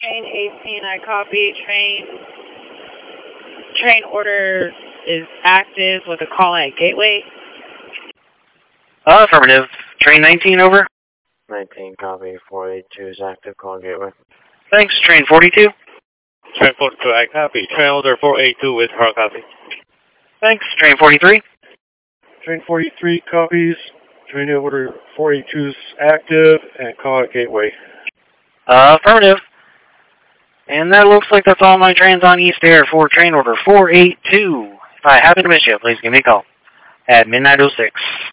Train 18, I copy. Train order is active with a call at Gateway. Affirmative. Train 19, over. 19, copy. 482 is active, call Gateway. Thanks. Train 42. Train 42, I copy. Train order 482 with hard copy. Thanks. Train 43. Train 43 copies. Train order 482 is active and call at Gateway. Affirmative. And that looks like that's all my trains on East Air for train order 482. If I happen to miss you, please give me a call at midnight 06.